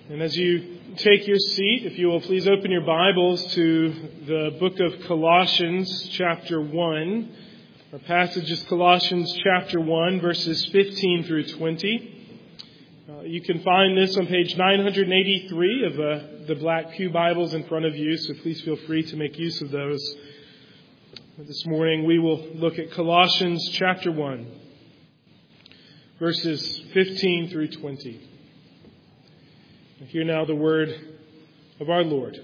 And as you take your seat, if you will please open your Bibles to the book of Colossians chapter 1. Our passage is Colossians chapter 1, verses 15 through 20. You can find this on page 983 of the Black Pew Bibles in front of you, so please feel free to make use of those. This morning we will look at Colossians chapter 1, verses 15 through 20. Hear now the word of our Lord.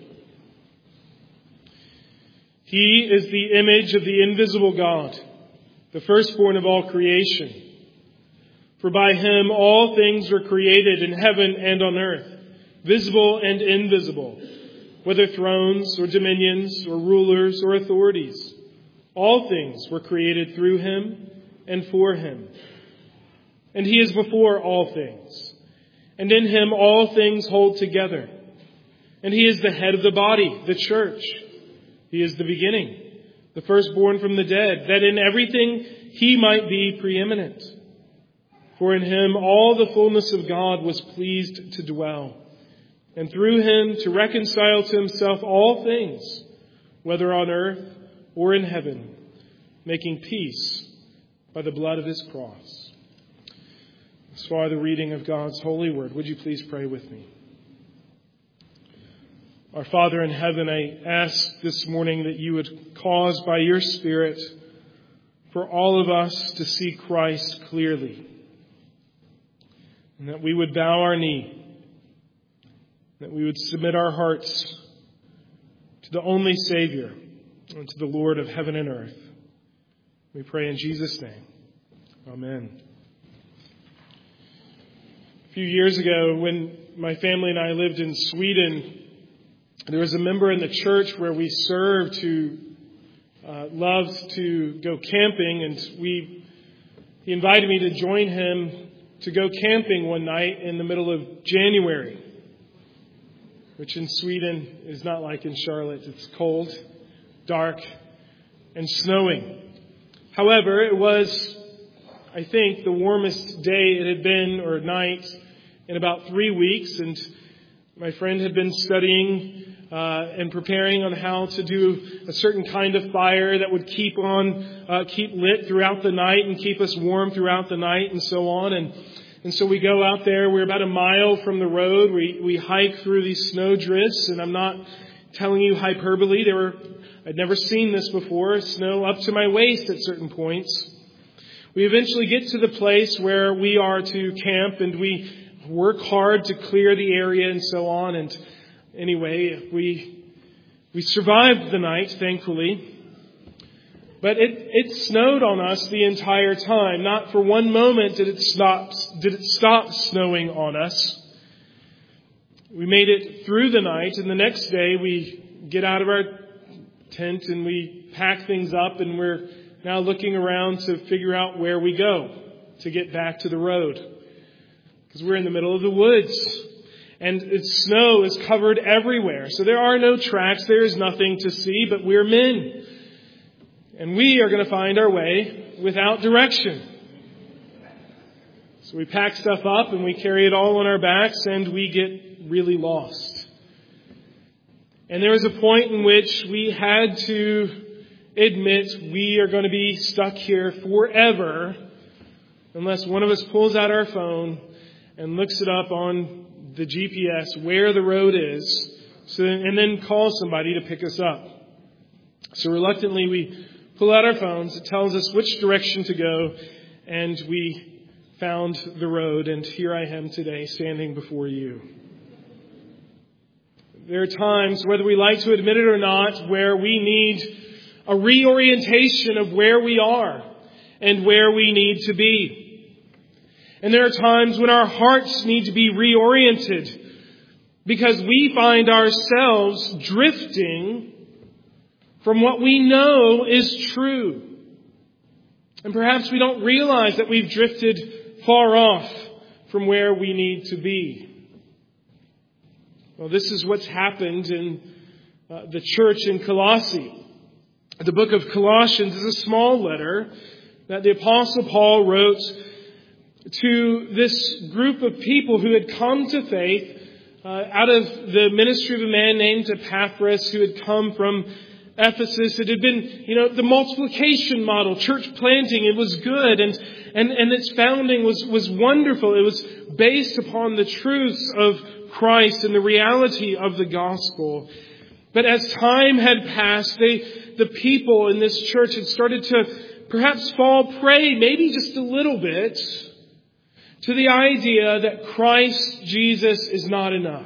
He is the image of the invisible God, the firstborn of all creation. For by him all things were created in heaven and on earth, visible and invisible, whether thrones or dominions or rulers or authorities. All things were created through him and for him. And he is before all things. And in him all things hold together. And he is the head of the body, the church. He is the beginning, the firstborn from the dead, that in everything he might be preeminent. For in him all the fullness of God was pleased to dwell, and through him to reconcile to himself all things, whether on earth or in heaven, making peace by the blood of his cross. As far the reading of God's holy word, would you please pray with me? Our Father in heaven, I ask this morning that you would cause by your Spirit for all of us to see Christ clearly, and that we would bow our knee, that we would submit our hearts to the only Savior and to the Lord of heaven and earth. We pray in Jesus' name. Amen. A few years ago, when my family and I lived in Sweden, there was a member in the church where we served who loved to go camping, and he invited me to join him to go camping one night in the middle of January, which in Sweden is not like in Charlotte. It's cold, dark, and snowing. However, it was, I think, the warmest day it had been, or night, in about 3 weeks. And my friend had been studying and preparing on how to do a certain kind of fire that would keep lit throughout the night and keep us warm throughout the night and so on. And so we go out there. We're about a mile from the road. We hike through these snowdrifts, and I'm not telling you hyperbole. I'd never seen this before. Snow up to my waist at certain points. We eventually get to the place where we are to camp, and we work hard to clear the area and so on. And anyway, we survived the night, thankfully. But it snowed on us the entire time. Not for one moment did it stop snowing on us. We made it through the night, and the next day we get out of our tent and we pack things up, and we're now looking around to figure out where we go to get back to the road. Because we're in the middle of the woods. And snow is covered everywhere. So there are no tracks. There is nothing to see, but we're men. And we are going to find our way without direction. So we pack stuff up and we carry it all on our backs, and we get really lost. And there was a point in which we had to admit we are going to be stuck here forever unless one of us pulls out our phone and looks it up on the GPS where the road is, and then calls somebody to pick us up. So reluctantly we pull out our phones. It tells us which direction to go, and we found the road, and here I am today standing before you. There are times, whether we like to admit it or not, where we need a reorientation of where we are and where we need to be. And there are times when our hearts need to be reoriented because we find ourselves drifting from what we know is true. And perhaps we don't realize that we've drifted far off from where we need to be. Well, this is what's happened in the church in Colossae. The book of Colossians is a small letter that the Apostle Paul wrote to this group of people who had come to faith out of the ministry of a man named Epaphras who had come from Ephesus. It had been, the multiplication model, church planting. It was good, and its founding was wonderful. It was based upon the truths of Christ and the reality of the gospel. But as time had passed, the people in this church had started to perhaps fall prey, maybe just a little bit, to the idea that Christ Jesus is not enough.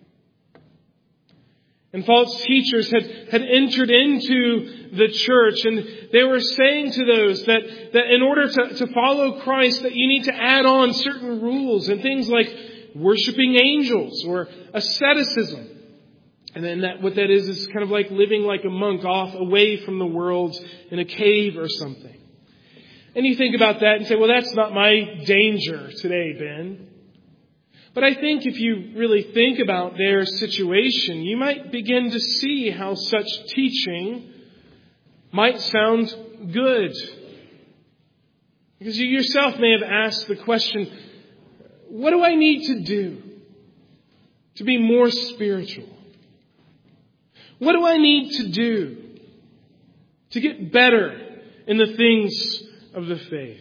And false teachers had entered into the church, and they were saying to those that in order to follow Christ, that you need to add on certain rules and things like worshiping angels or asceticism. And then what that is kind of like living like a monk off away from the world in a cave or something. And you think about that and say, well, that's not my danger today, Ben. But I think if you really think about their situation, you might begin to see how such teaching might sound good. Because you yourself may have asked the question, what do I need to do to be more spiritual? What do I need to do to get better in the things of the faith?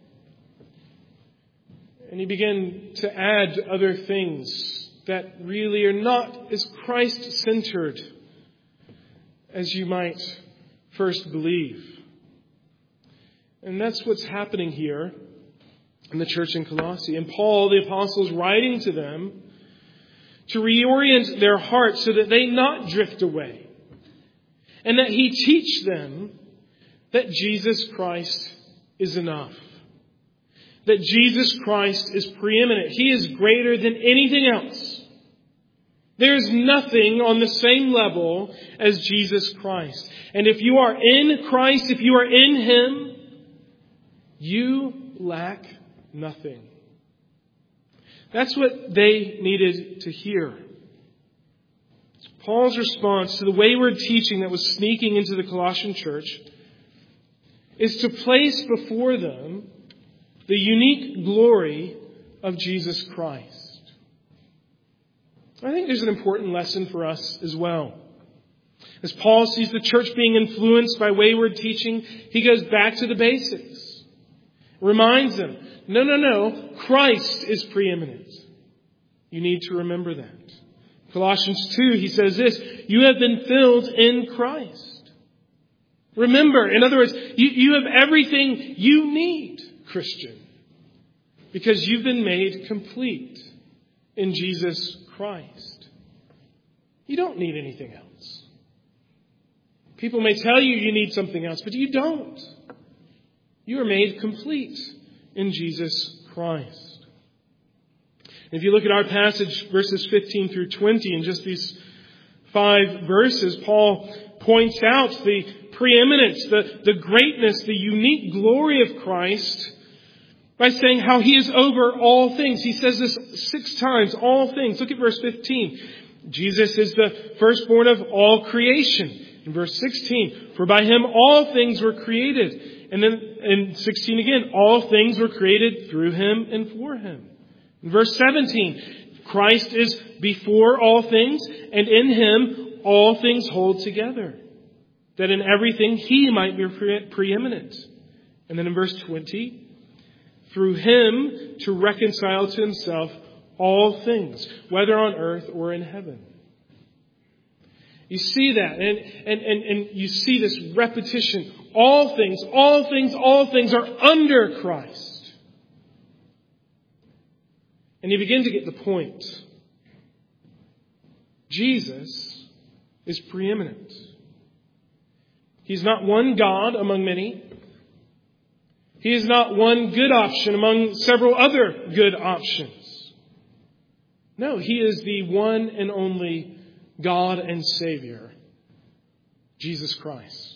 And you begin to add other things that really are not as Christ-centered as you might first believe. And that's what's happening here in the church in Colossae. And Paul, the apostle, is writing to them to reorient their hearts so that they not drift away. And that he teach them that Jesus Christ is enough. That Jesus Christ is preeminent. He is greater than anything else. There is nothing on the same level as Jesus Christ. And if you are in Christ, if you are in Him, you lack nothing. That's what they needed to hear. Paul's response to the wayward teaching that was sneaking into the Colossian church is to place before them the unique glory of Jesus Christ. I think there's an important lesson for us as well. As Paul sees the church being influenced by wayward teaching, he goes back to the basics. Reminds them, no, Christ is preeminent. You need to remember that. Colossians 2, he says this, you have been filled in Christ. Remember, in other words, you have everything you need, Christian, because you've been made complete in Jesus Christ. You don't need anything else. People may tell you need something else, but you don't. You are made complete in Jesus Christ. If you look at our passage, verses 15 through 20, in just these 5 verses, Paul points out the preeminence, the greatness, the unique glory of Christ by saying how He is over all things. He says this 6 times, all things. Look at verse 15. Jesus is the firstborn of all creation. In verse 16, for by Him all things were created. And then in 16 again, all things were created through Him and for Him. In verse 17, Christ is before all things, and in Him all things hold together, that in everything He might be preeminent. And then in verse 20, through Him to reconcile to Himself all things, whether on earth or in heaven. You see that, and you see this repetition. All things are under Christ. And you begin to get the point. Jesus is preeminent. He's not one God among many. He is not one good option among several other good options. No, He is the one and only God and Savior, Jesus Christ.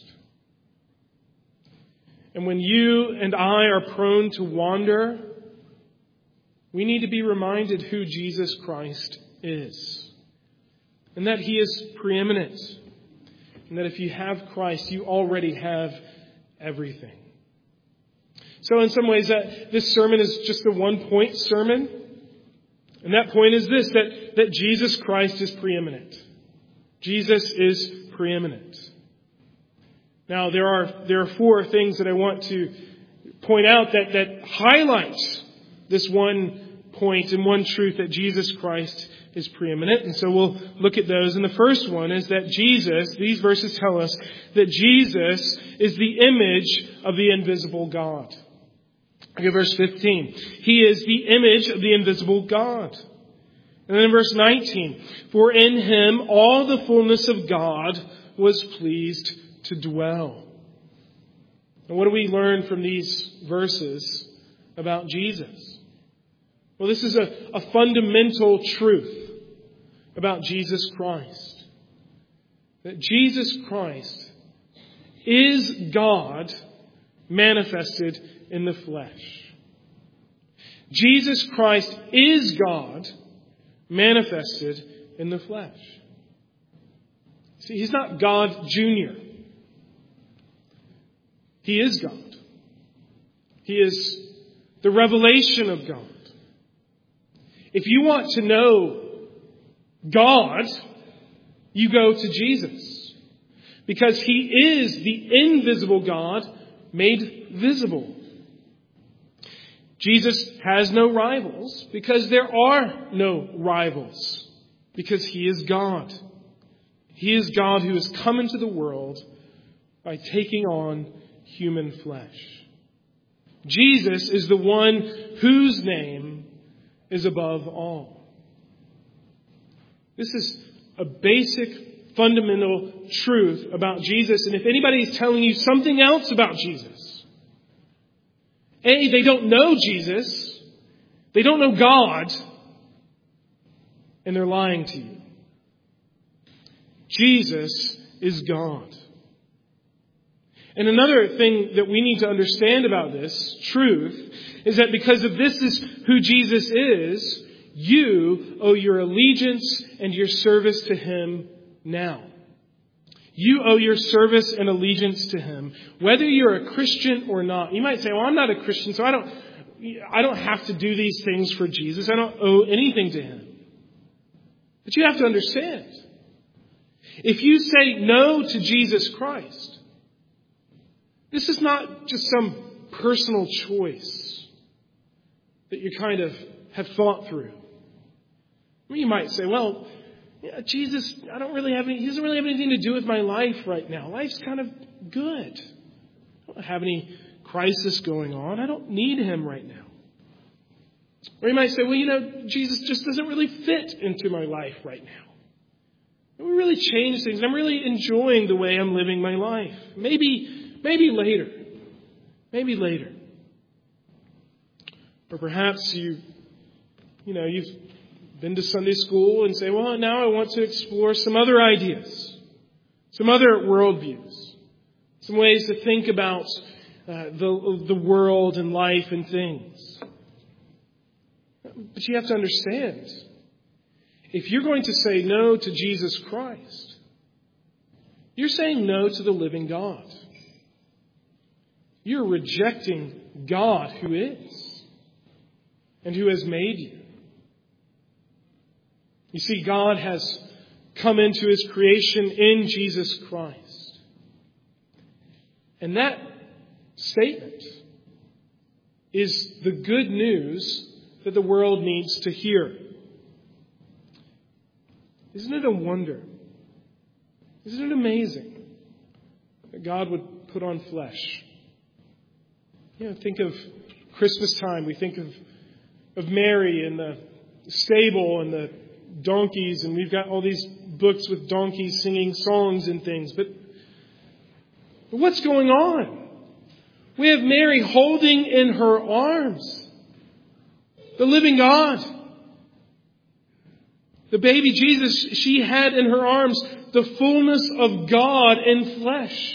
And when you and I are prone to wander, we need to be reminded who Jesus Christ is. And that He is preeminent. And that if you have Christ, you already have everything. So in some ways, this sermon is just a one-point sermon. And that point is this, that Jesus Christ is preeminent. Jesus is preeminent. Now, there are four things that I want to point out that highlights this one point and one truth, that Jesus Christ is preeminent. And so we'll look at those. And the first one is that these verses tell us that Jesus is the image of the invisible God. Look at verse 15. He is the image of the invisible God. And then in verse 19, for in him all the fullness of God was pleased to dwell. And what do we learn from these verses about Jesus? Well, this is a fundamental truth about Jesus Christ. That Jesus Christ is God manifested in the flesh. Jesus Christ is God manifested in the flesh. See, He's not God Jr. He is God. He is the revelation of God. If you want to know God, you go to Jesus. Because He is the invisible God made visible. Jesus has no rivals because there are no rivals. Because He is God. He is God who has come into the world by taking on human flesh. Jesus is the one whose name is above all. This is a basic, fundamental truth about Jesus. And if anybody is telling you something else about Jesus, A, they don't know Jesus, they don't know God, and they're lying to you. Jesus is God. And another thing that we need to understand about this truth is that because of this is who Jesus is, you owe your allegiance and your service to Him now. You owe your service and allegiance to Him, whether you're a Christian or not. You might say, well, I'm not a Christian, so I don't have to do these things for Jesus. I don't owe anything to Him. But you have to understand, if you say no to Jesus Christ, this is not just some personal choice that you kind of have thought through. You might say, well, Jesus, he doesn't really have anything to do with my life right now. Life's kind of good. I don't have any crisis going on. I don't need Him right now. Or you might say, well, Jesus just doesn't really fit into my life right now. We really changed things. I'm really enjoying the way I'm living my life. Maybe later. Maybe later. Or perhaps you've been to Sunday school and say, well, now I want to explore some other ideas, some other worldviews, some ways to think about the world and life and things. But you have to understand, if you're going to say no to Jesus Christ, you're saying no to the living God. You're rejecting God who is and who has made you. You see, God has come into His creation in Jesus Christ. And that statement is the good news that the world needs to hear. Isn't it a wonder? Isn't it amazing that God would put on flesh? Think of Christmas time. We think of Mary and the stable and the donkeys, and we've got all these books with donkeys singing songs and things. But what's going on? We have Mary holding in her arms the living God. The baby Jesus, she had in her arms the fullness of God in flesh.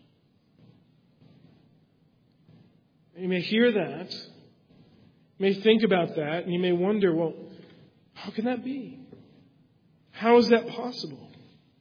You may hear that. You may think about that, and you may wonder, well, how can that be? How is that possible?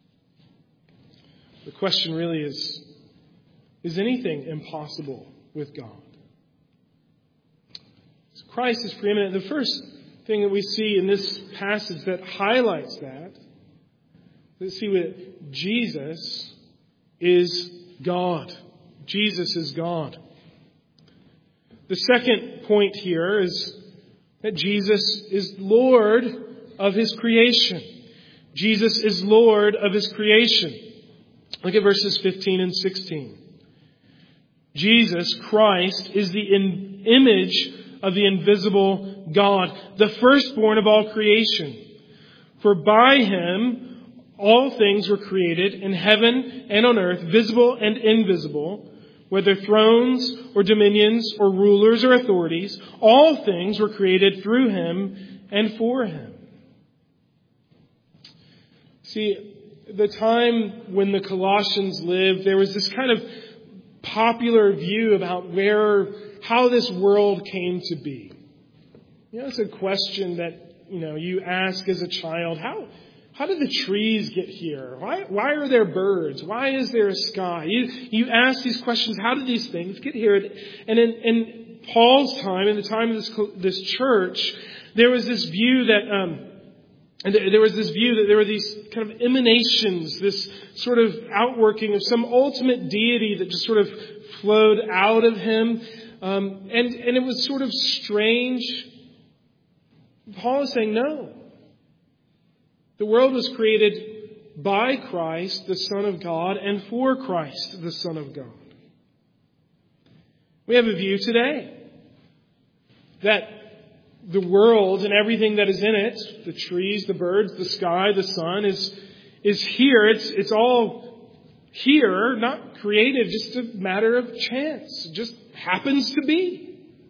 The question really is anything impossible with God? So Christ is preeminent. The first thing that we see in this passage that highlights that, let's see what Jesus is God. Jesus is God. The second point here is that Jesus is Lord of His creation. Jesus is Lord of His creation. Look at verses 15 and 16. Jesus Christ is the image of the invisible God, the firstborn of all creation. For by Him all things were created in heaven and on earth, visible and invisible, whether thrones or dominions or rulers or authorities. All things were created through Him and for Him. See, the time when the Colossians lived, there was this kind of popular view about how this world came to be. It's a question that, you ask as a child. How did the trees get here? Why are there birds? Why is there a sky? You ask these questions. How did these things get here? And in Paul's time, in the time of this church, there was this view that there were these kind of emanations, this sort of outworking of some ultimate deity that just sort of flowed out of Him. And it was sort of strange. Paul is saying, no. The world was created by Christ, the Son of God, and for Christ, the Son of God. We have a view today that the world and everything that is in it, the trees, the birds, the sky, the sun, is here. It's all here, not created, just a matter of chance. It just happens to be.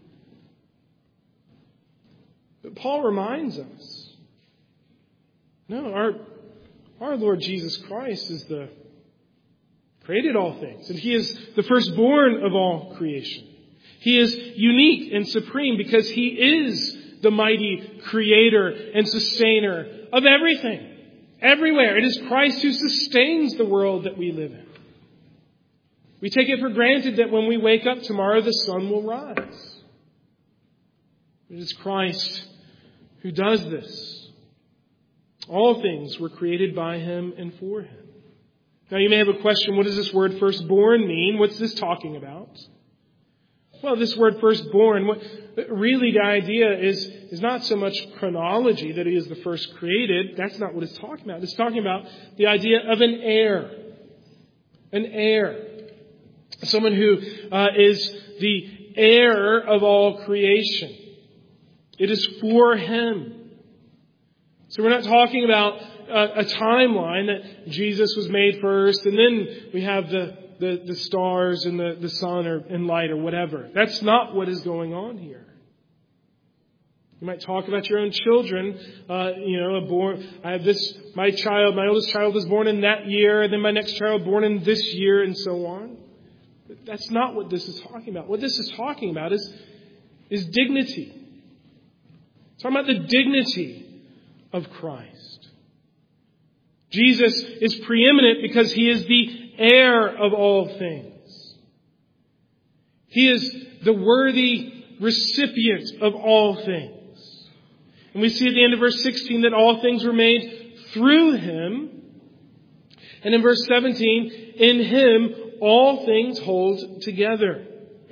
But Paul reminds us, no, our Lord Jesus Christ created all things, and He is the firstborn of all creation. He is unique and supreme because He is the mighty creator and sustainer of everything, everywhere. It is Christ who sustains the world that we live in. We take it for granted that when we wake up tomorrow, the sun will rise. It is Christ who does this. All things were created by Him and for Him. Now you may have a question, what does this word firstborn mean? What's this talking about? Well, this word firstborn, really the idea is not so much chronology, that He is the first created. That's not what it's talking about. It's talking about the idea of an heir. An heir. Someone who is the heir of all creation. It is for Him. So we're not talking about a timeline that Jesus was made first, and then we have the stars and the sun and light or whatever. That's not what is going on here. You might talk about your own children. I have my oldest child was born in that year, and then my next child born in this year, and so on. But that's not what this is talking about. What this is talking about is dignity. It's talking about the dignity of Christ. Jesus is preeminent because He is the heir of all things. He is the worthy recipient of all things. And we see at the end of verse 16 that all things were made through Him. And in verse 17, in Him all things hold together.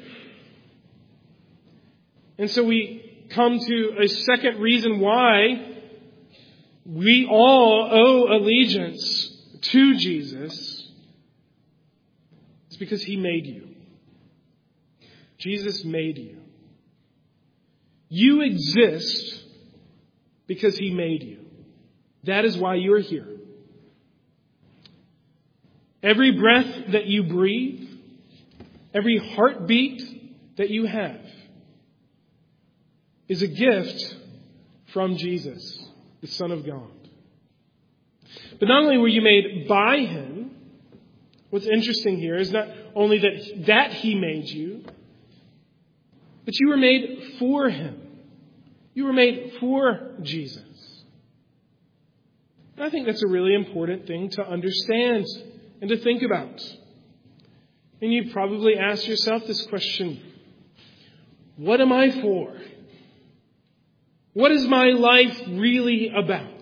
And so we come to a second reason why we all owe allegiance to Jesus. It's because He made you. Jesus made you. You exist because He made you. That is why you're here. Every breath that you breathe, every heartbeat that you have is a gift from Jesus, the Son of God. But not only were you made by Him, what's interesting here is not only that He made you, but you were made for Him. You were made for Jesus. And I think that's a really important thing to understand and to think about. And you probably ask yourself this question: what am I for? What is my life really about?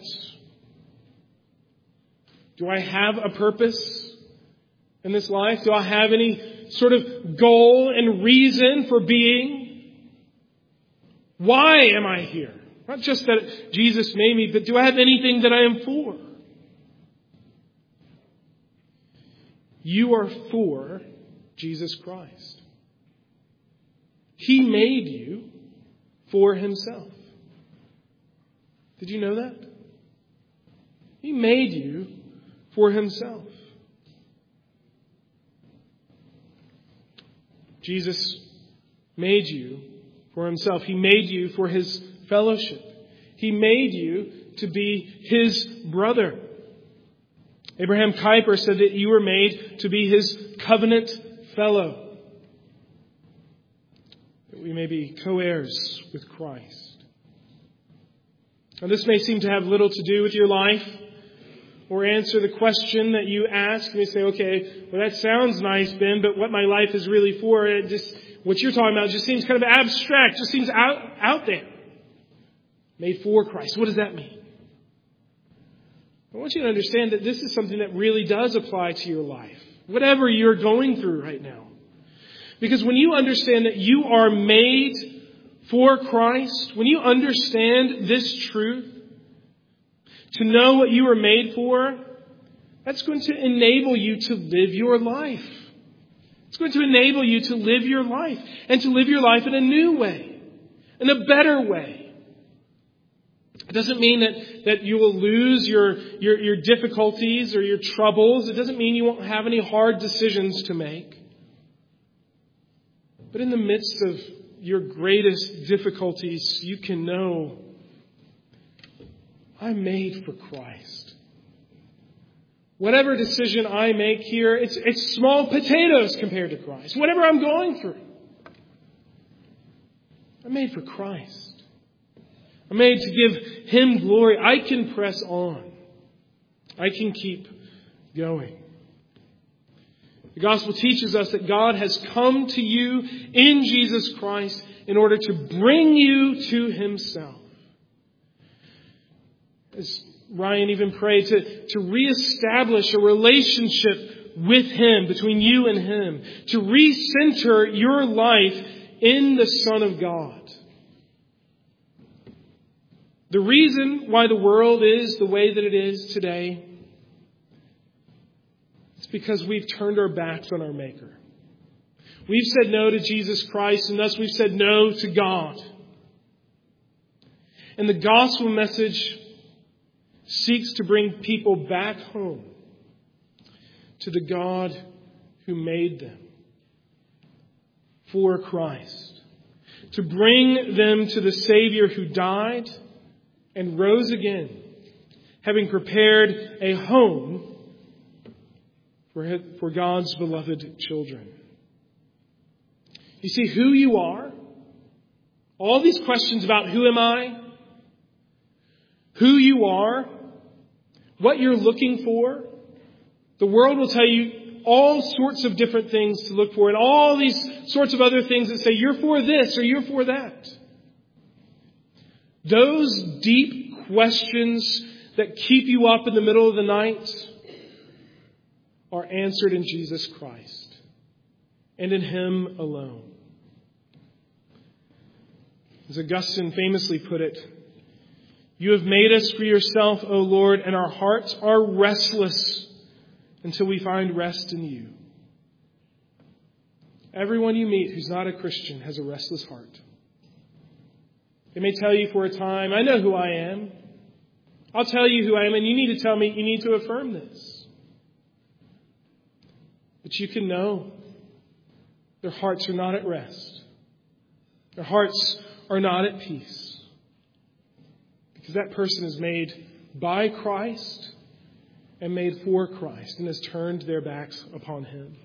Do I have a purpose in this life? Do I have any sort of goal and reason for being? Why am I here? Not just that Jesus made me, but do I have anything that I am for? You are for Jesus Christ. He made you for Himself. Did you know that? He made you for Himself. Jesus made you for Himself. He made you for His fellowship. He made you to be His brother. Abraham Kuyper said that you were made to be His covenant fellow, that we may be co-heirs with Christ. Now, this may seem to have little to do with your life or answer the question that you ask. You may say, okay, well, that sounds nice, Ben, but what my life is really for, what you're talking about just seems kind of abstract, just seems out there. Made for Christ. What does that mean? I want you to understand that this is something that really does apply to your life, whatever you're going through right now. Because when you understand that you are made for Christ, when you understand this truth, to know what you were made for, that's going to enable you to live your life. It's going to enable you to live your life, and to live your life in a new way, in a better way. It doesn't mean that you will lose your difficulties or your troubles. It doesn't mean you won't have any hard decisions to make. But in the midst of your greatest difficulties, you can know, I'm made for Christ. Whatever decision I make here, it's small potatoes compared to Christ. Whatever I'm going through, I'm made for Christ. I'm made to give Him glory. I can press on. I can keep going. The gospel teaches us that God has come to you in Jesus Christ in order to bring you to Himself. As Ryan even prayed, to reestablish a relationship with Him, between you and Him. To recenter your life in the Son of God. The reason why the world is the way that it is today is because we've turned our backs on our Maker. We've said no to Jesus Christ, and thus we've said no to God. And the gospel message seeks to bring people back home to the God who made them for Christ. To bring them to the Savior who died and rose again, having prepared a home for God's beloved children. You see, who you are, all these questions about who am I, who you are, what you're looking for, the world will tell you all sorts of different things to look for, and all these sorts of other things that say you're for this or you're for that. Those deep questions that keep you up in the middle of the night are answered in Jesus Christ and in Him alone. As Augustine famously put it, you have made us for yourself, O Lord, and our hearts are restless until we find rest in you. Everyone you meet who's not a Christian has a restless heart. They may tell you for a time, I know who I am. I'll tell you who I am, and you need to tell me, you need to affirm this. But you can know their hearts are not at rest. Their hearts are not at peace. Because that person is made by Christ and made for Christ and has turned their backs upon Him.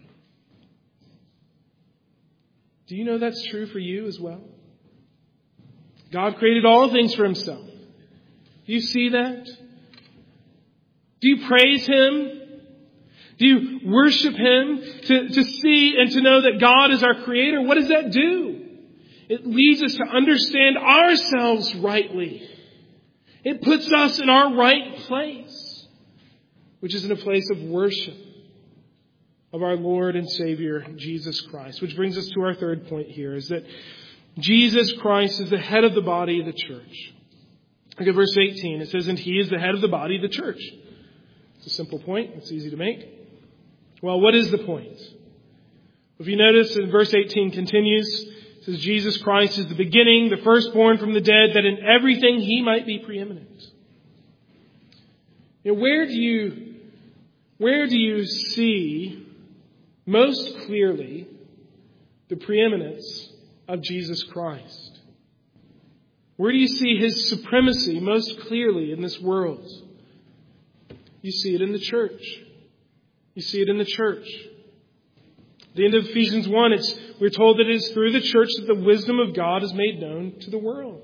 Do you know that's true for you as well? God created all things for Himself. Do you see that? Do you praise Him? Do you worship Him to see and to know that God is our Creator? What does that do? It leads us to understand ourselves rightly. It puts us in our right place, which is in a place of worship of our Lord and Savior, Jesus Christ. Which brings us to our third point here, is that Jesus Christ is the head of the body of the church. Look at verse 18. It says, and he is the head of the body of the church. It's a simple point. It's easy to make. Well, what is the point? If you notice, in verse 18 continues, it says, Jesus Christ is the beginning, the firstborn from the dead, that in everything he might be preeminent. You know, where do you see most clearly the preeminence of Jesus Christ? Where do you see his supremacy most clearly in this world? You see it in the church. You see it in the church. At the end of Ephesians 1, we're told that it is through the church that the wisdom of God is made known to the world.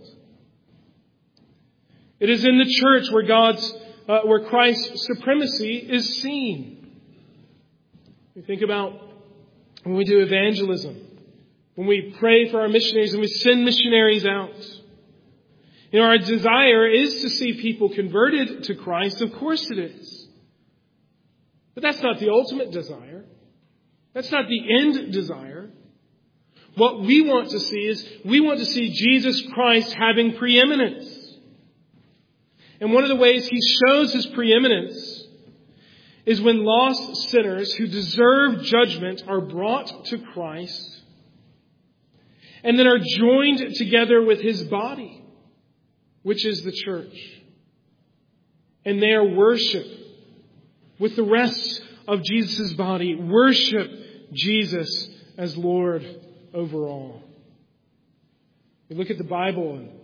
It is in the church where Christ's supremacy is seen. We think about when we do evangelism, when we pray for our missionaries and we send missionaries out. You know, our desire is to see people converted to Christ. Of course it is. But that's not the ultimate desire. That's not the end desire. What we want to see is we want to see Jesus Christ having preeminence. And one of the ways he shows his preeminence is when lost sinners who deserve judgment are brought to Christ and then are joined together with his body, which is the church. And they are worship with the rest of Jesus' body. Worship Jesus as Lord over all. We look at the Bible and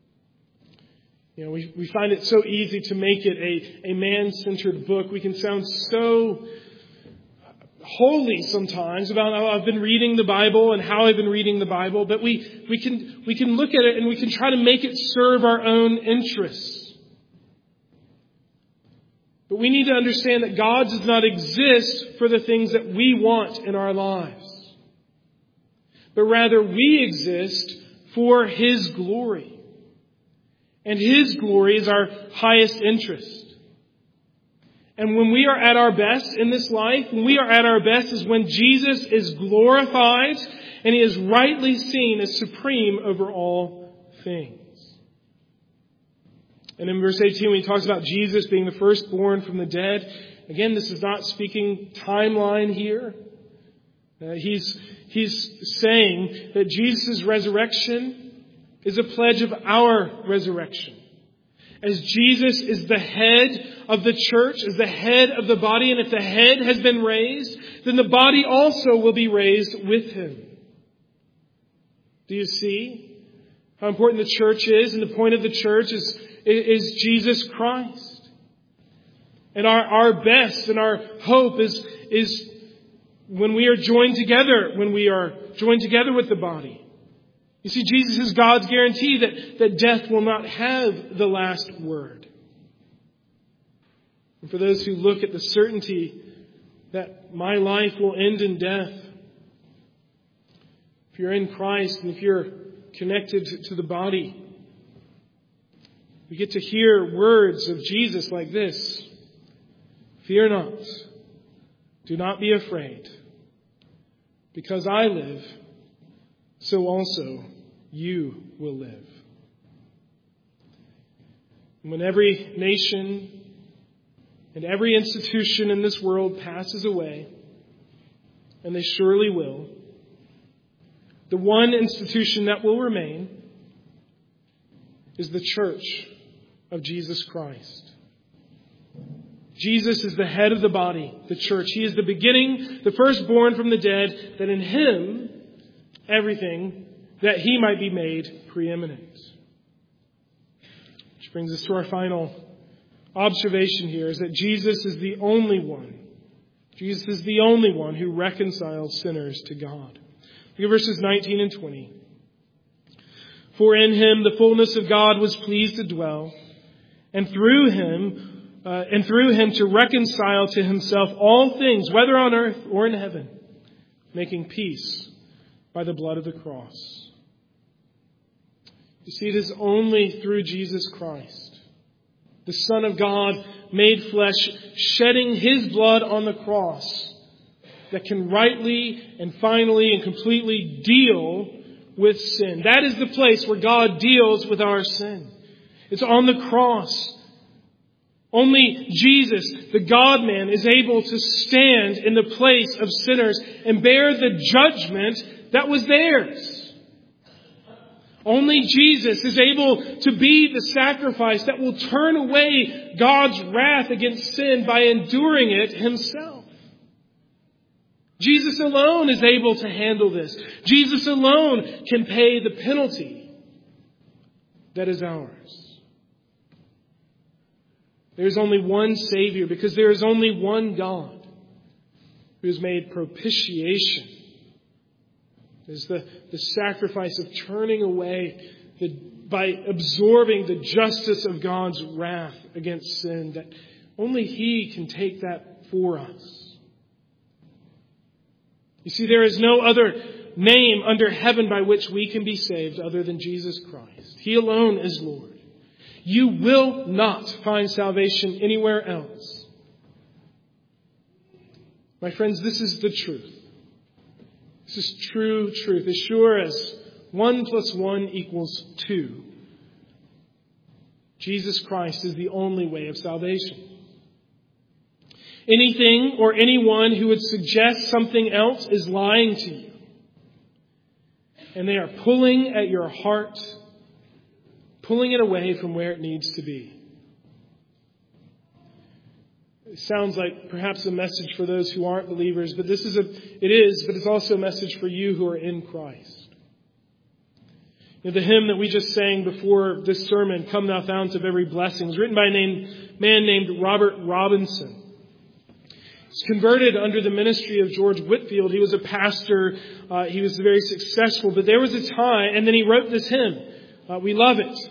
we find it so easy to make it a man-centered book. We can sound so holy sometimes about how I've been reading the Bible and how I've been reading the Bible, but we can look at it and we can try to make it serve our own interests. But we need to understand that God does not exist for the things that we want in our lives, but rather we exist for his glory. And his glory is our highest interest. And when we are at our best in this life, when we are at our best is when Jesus is glorified and he is rightly seen as supreme over all things. And in verse 18, when he talks about Jesus being the firstborn from the dead, again, this is not speaking timeline here. He's saying that Jesus' resurrection is a pledge of our resurrection. As Jesus is the head of the church, as the head of the body, and if the head has been raised, then the body also will be raised with him. Do you see how important the church is? And the point of the church is Jesus Christ. And our best and our hope is when we are joined together, when we are joined together with the body. You see, Jesus is God's guarantee that death will not have the last word. And for those who look at the certainty that my life will end in death, if you're in Christ and if you're connected to the body, we get to hear words of Jesus like this: fear not, do not be afraid, because I live, so also you will live. And when every nation and every institution in this world passes away, and they surely will, the one institution that will remain is the church of Jesus Christ. Jesus is the head of the body, the church. He is the beginning, the firstborn from the dead, that in him everything, that he might be made preeminent. Which brings us to our final observation here, is that Jesus is the only one. Jesus is the only one who reconciles sinners to God. Look at verses 19 and 20. For in him the fullness of God was pleased to dwell, and through him to reconcile to himself all things, whether on earth or in heaven, making peace by the blood of the cross. You see, it is only through Jesus Christ, the Son of God made flesh, shedding His blood on the cross, that can rightly and finally and completely deal with sin. That is the place where God deals with our sin. It's on the cross. Only Jesus, the God-man, is able to stand in the place of sinners and bear the judgment that was theirs. Only Jesus is able to be the sacrifice that will turn away God's wrath against sin by enduring it Himself. Jesus alone is able to handle this. Jesus alone can pay the penalty that is ours. There is only one Savior because there is only one God who has made propitiation. It is the sacrifice of turning away by absorbing the justice of God's wrath against sin, that only He can take that for us. You see, there is no other name under heaven by which we can be saved other than Jesus Christ. He alone is Lord. You will not find salvation anywhere else. My friends, this is the truth. This is true truth. As sure as 1 + 1 = 2. Jesus Christ is the only way of salvation. Anything or anyone who would suggest something else is lying to you. And they are pulling at your heart, pulling it away from where it needs to be. It sounds like perhaps a message for those who aren't believers, but it is, but it's also a message for you who are in Christ. You know, the hymn that we just sang before this sermon, "Come Thou Fount of Every Blessing," was written by a man named Robert Robinson. He was converted under the ministry of George Whitefield. He was a pastor. He was very successful. But there was a time, and then he wrote this hymn. We love it.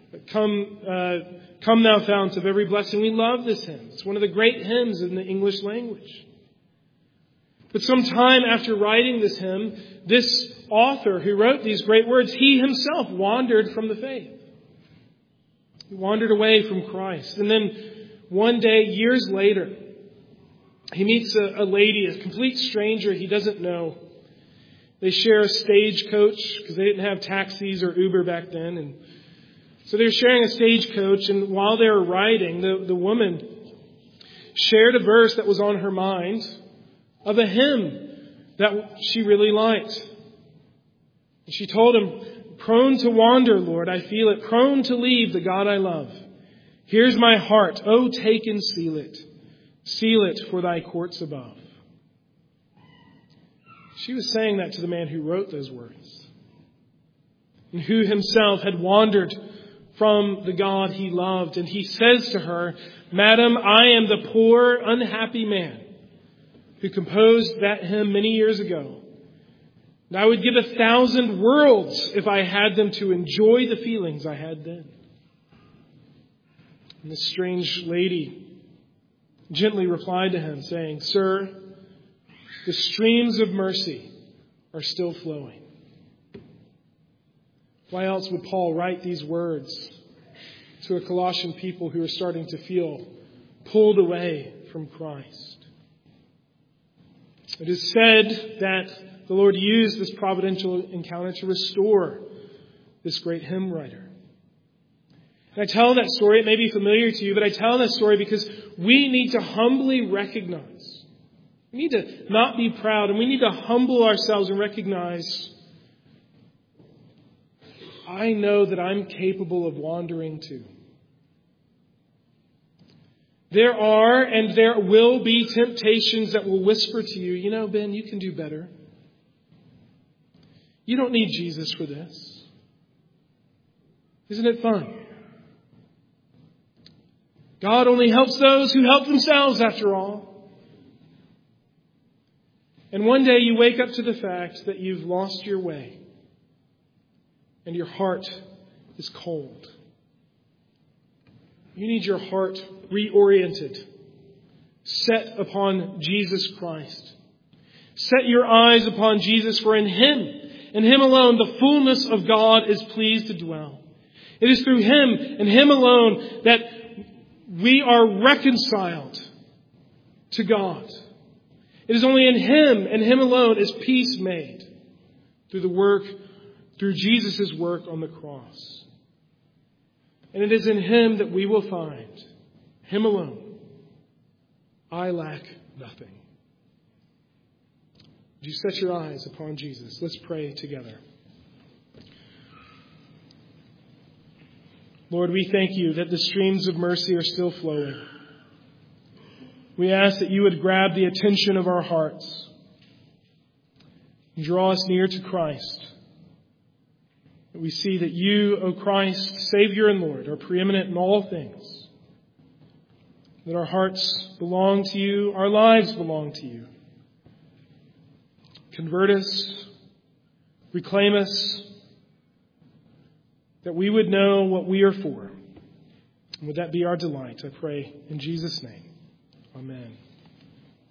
Come Thou Fount of Every Blessing. We love this hymn. It's one of the great hymns in the English language. But some time after writing this hymn, this author who wrote these great words, he himself wandered from the faith. He wandered away from Christ. And then one day, years later, he meets a lady, a complete stranger he doesn't know. They share a stagecoach because they didn't have taxis or Uber back then. And so they were sharing a stagecoach. And while they were riding, the woman shared a verse that was on her mind of a hymn that she really liked. And she told him, "Prone to wander, Lord, I feel it. Prone to leave the God I love. Here's my heart. Oh, take and seal it. Seal it for thy courts above." She was saying that to the man who wrote those words, and who himself had wandered from the God he loved. And he says to her, "Madam, I am the poor, unhappy man who composed that hymn many years ago. And I would give 1,000 worlds if I had them to enjoy the feelings I had then." And this strange lady gently replied to him, saying, "Sir, the streams of mercy are still flowing." Why else would Paul write these words to a Colossian people who are starting to feel pulled away from Christ? It is said that the Lord used this providential encounter to restore this great hymn writer. And I tell that story, it may be familiar to you, but I tell that story because we need to humbly recognize. We need to not be proud, and we need to humble ourselves and recognize, I know that I'm capable of wandering too. There are and there will be temptations that will whisper to you, "You know, Ben, you can do better. You don't need Jesus for this. Isn't it fun? God only helps those who help themselves, after all." And one day you wake up to the fact that you've lost your way and your heart is cold. You need your heart reoriented, set upon Jesus Christ. Set your eyes upon Jesus, for in Him alone, the fullness of God is pleased to dwell. It is through Him and Him alone that we are reconciled to God. It is only in Him and Him alone is peace made through Jesus' work on the cross. And it is in Him that we will find, Him alone, I lack nothing. Would you set your eyes upon Jesus? Let's pray together. Lord, we thank You that the streams of mercy are still flowing. We ask that You would grab the attention of our hearts and draw us near to Christ. That we see that You, O Christ, Savior and Lord, are preeminent in all things. That our hearts belong to You, our lives belong to You. Convert us, reclaim us, that we would know what we are for. And would that be our delight, I pray, in Jesus' name. Amen.